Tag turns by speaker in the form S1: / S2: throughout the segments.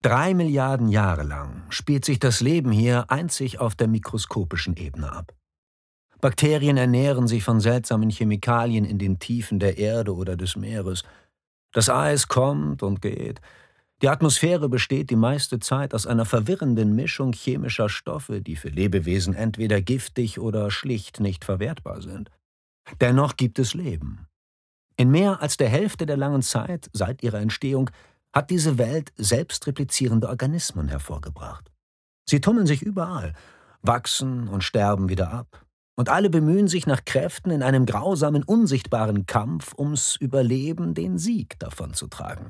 S1: 3 Milliarden Jahre lang spielt sich das Leben hier einzig auf der mikroskopischen Ebene ab. Bakterien ernähren sich von seltsamen Chemikalien in den Tiefen der Erde oder des Meeres. Das Eis kommt und geht. Die Atmosphäre besteht die meiste Zeit aus einer verwirrenden Mischung chemischer Stoffe, die für Lebewesen entweder giftig oder schlicht nicht verwertbar sind. Dennoch gibt es Leben. In mehr als der Hälfte der langen Zeit seit ihrer Entstehung hat diese Welt selbstreplizierende Organismen hervorgebracht. Sie tummeln sich überall, wachsen und sterben wieder ab. Und alle bemühen sich nach Kräften in einem grausamen, unsichtbaren Kampf ums Überleben, den Sieg davonzutragen.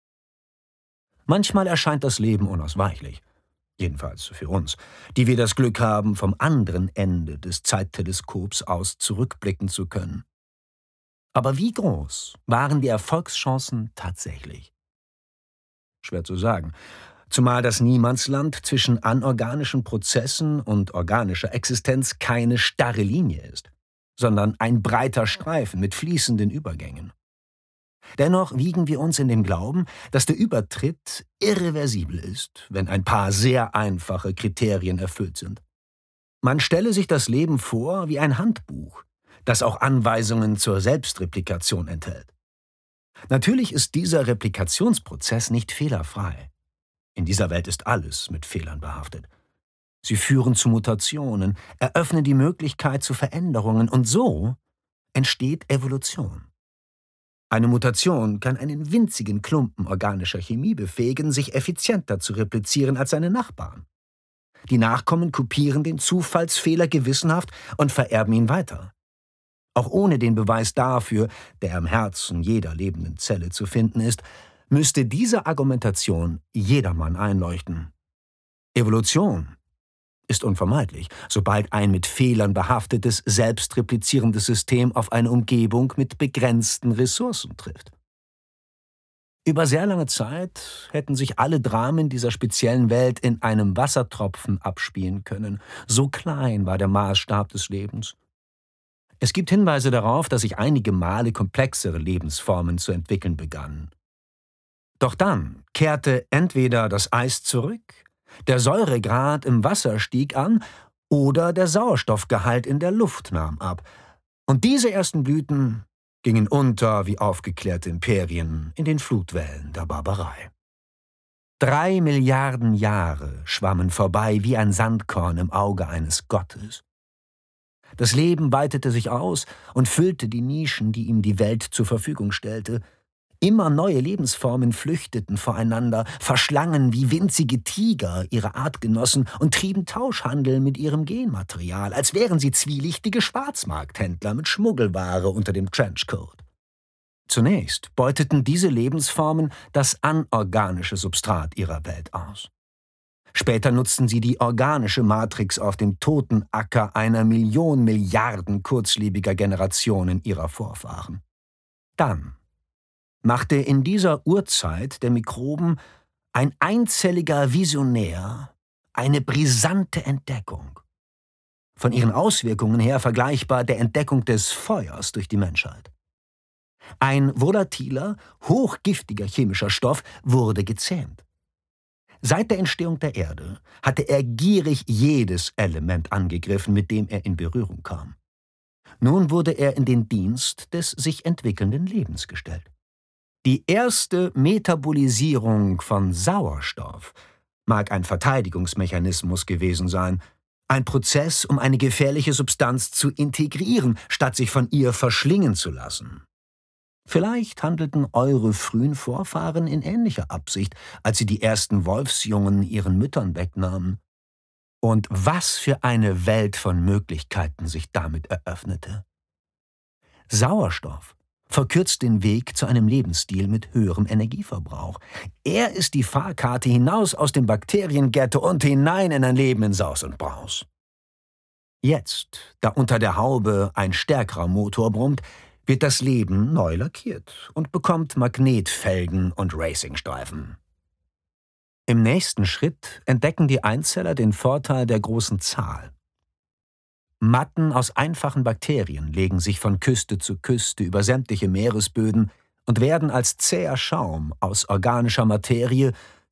S1: Manchmal erscheint das Leben unausweichlich, jedenfalls für uns, die wir das Glück haben, vom anderen Ende des Zeitteleskops aus zurückblicken zu können. Aber wie groß waren die Erfolgschancen tatsächlich? Schwer zu sagen, zumal das Niemandsland zwischen anorganischen Prozessen und organischer Existenz keine starre Linie ist, sondern ein breiter Streifen mit fließenden Übergängen. Dennoch wiegen wir uns in dem Glauben, dass der Übertritt irreversibel ist, wenn ein paar sehr einfache Kriterien erfüllt sind. Man stelle sich das Leben vor wie ein Handbuch, das auch Anweisungen zur Selbstreplikation enthält. Natürlich ist dieser Replikationsprozess nicht fehlerfrei. In dieser Welt ist alles mit Fehlern behaftet. Sie führen zu Mutationen, eröffnen die Möglichkeit zu Veränderungen und so entsteht Evolution. Eine Mutation kann einen winzigen Klumpen organischer Chemie befähigen, sich effizienter zu replizieren als seine Nachbarn. Die Nachkommen kopieren den Zufallsfehler gewissenhaft und vererben ihn weiter. Auch ohne den Beweis dafür, der im Herzen jeder lebenden Zelle zu finden ist, müsste diese Argumentation jedermann einleuchten. Evolution ist unvermeidlich, sobald ein mit Fehlern behaftetes, selbstreplizierendes System auf eine Umgebung mit begrenzten Ressourcen trifft. Über sehr lange Zeit hätten sich alle Dramen dieser speziellen Welt in einem Wassertropfen abspielen können. So klein war der Maßstab des Lebens. Es gibt Hinweise darauf, dass sich einige Male komplexere Lebensformen zu entwickeln begannen. Doch dann kehrte entweder das Eis zurück, der Säuregrad im Wasser stieg an oder der Sauerstoffgehalt in der Luft nahm ab. Und diese ersten Blüten gingen unter wie aufgeklärte Imperien in den Flutwellen der Barbarei. 3 Milliarden Jahre schwammen vorbei wie ein Sandkorn im Auge eines Gottes. Das Leben weitete sich aus und füllte die Nischen, die ihm die Welt zur Verfügung stellte. Immer neue Lebensformen flüchteten voreinander, verschlangen wie winzige Tiger ihre Artgenossen und trieben Tauschhandel mit ihrem Genmaterial, als wären sie zwielichtige Schwarzmarkthändler mit Schmuggelware unter dem Trenchcoat. Zunächst beuteten diese Lebensformen das anorganische Substrat ihrer Welt aus. Später nutzten sie die organische Matrix auf dem toten Acker einer Million Milliarden kurzlebiger Generationen ihrer Vorfahren. Dann machte in dieser Urzeit der Mikroben ein einzelliger Visionär eine brisante Entdeckung. Von ihren Auswirkungen her vergleichbar der Entdeckung des Feuers durch die Menschheit. Ein volatiler, hochgiftiger chemischer Stoff wurde gezähmt. Seit der Entstehung der Erde hatte er gierig jedes Element angegriffen, mit dem er in Berührung kam. Nun wurde er in den Dienst des sich entwickelnden Lebens gestellt. Die erste Metabolisierung von Sauerstoff mag ein Verteidigungsmechanismus gewesen sein, ein Prozess, um eine gefährliche Substanz zu integrieren, statt sich von ihr verschlingen zu lassen. Vielleicht handelten eure frühen Vorfahren in ähnlicher Absicht, als sie die ersten Wolfsjungen ihren Müttern wegnahmen. Und was für eine Welt von Möglichkeiten sich damit eröffnete. Sauerstoff verkürzt den Weg zu einem Lebensstil mit höherem Energieverbrauch. Er ist die Fahrkarte hinaus aus dem Bakterienghetto und hinein in ein Leben in Saus und Braus. Jetzt, da unter der Haube ein stärkerer Motor brummt, wird das Leben neu lackiert und bekommt Magnetfelgen und Racingstreifen. Im nächsten Schritt entdecken die Einzeller den Vorteil der großen Zahl. Matten aus einfachen Bakterien legen sich von Küste zu Küste über sämtliche Meeresböden und werden als zäher Schaum aus organischer Materie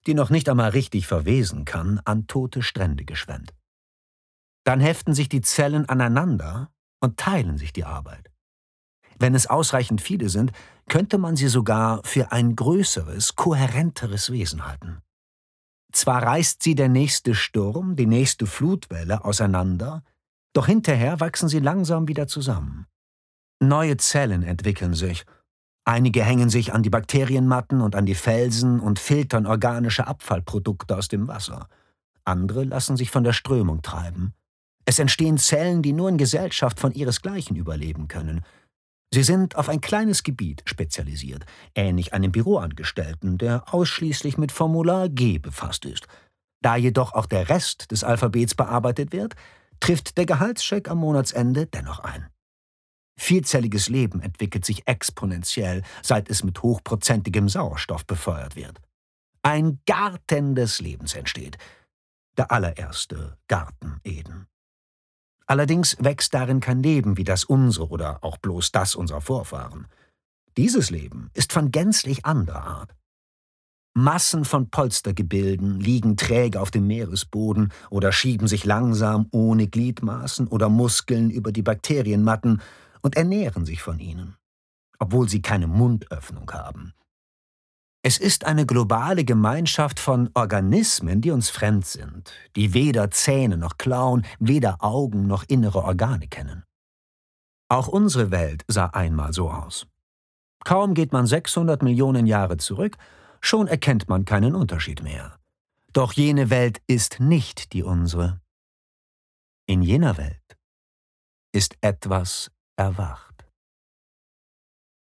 S1: die noch nicht einmal richtig verwesen kann, an tote Strände geschwemmt. Dann heften sich die Zellen aneinander und teilen sich die Arbeit. Wenn es ausreichend viele sind, könnte man sie sogar für ein größeres, kohärenteres Wesen halten. Zwar reißt sie der nächste Sturm, die nächste Flutwelle auseinander, doch hinterher wachsen sie langsam wieder zusammen. Neue Zellen entwickeln sich. Einige hängen sich an die Bakterienmatten und an die Felsen und filtern organische Abfallprodukte aus dem Wasser. Andere lassen sich von der Strömung treiben. Es entstehen Zellen, die nur in Gesellschaft von ihresgleichen überleben können. Sie sind auf ein kleines Gebiet spezialisiert, ähnlich einem Büroangestellten, der ausschließlich mit Formular G befasst ist. Da jedoch auch der Rest des Alphabets bearbeitet wird, trifft der Gehaltscheck am Monatsende dennoch ein. Vielzelliges Leben entwickelt sich exponentiell, seit es mit hochprozentigem Sauerstoff befeuert wird. Ein Garten des Lebens entsteht. Der allererste Garten Eden. Allerdings wächst darin kein Leben wie das unsere oder auch bloß das unserer Vorfahren. Dieses Leben ist von gänzlich anderer Art. Massen von Polstergebilden liegen träge auf dem Meeresboden oder schieben sich langsam ohne Gliedmaßen oder Muskeln über die Bakterienmatten und ernähren sich von ihnen, obwohl sie keine Mundöffnung haben. Es ist eine globale Gemeinschaft von Organismen, die uns fremd sind, die weder Zähne noch Klauen, weder Augen noch innere Organe kennen. Auch unsere Welt sah einmal so aus. Kaum geht man 600 Millionen Jahre zurück, schon erkennt man keinen Unterschied mehr. Doch jene Welt ist nicht die unsere. In jener Welt ist etwas erwacht.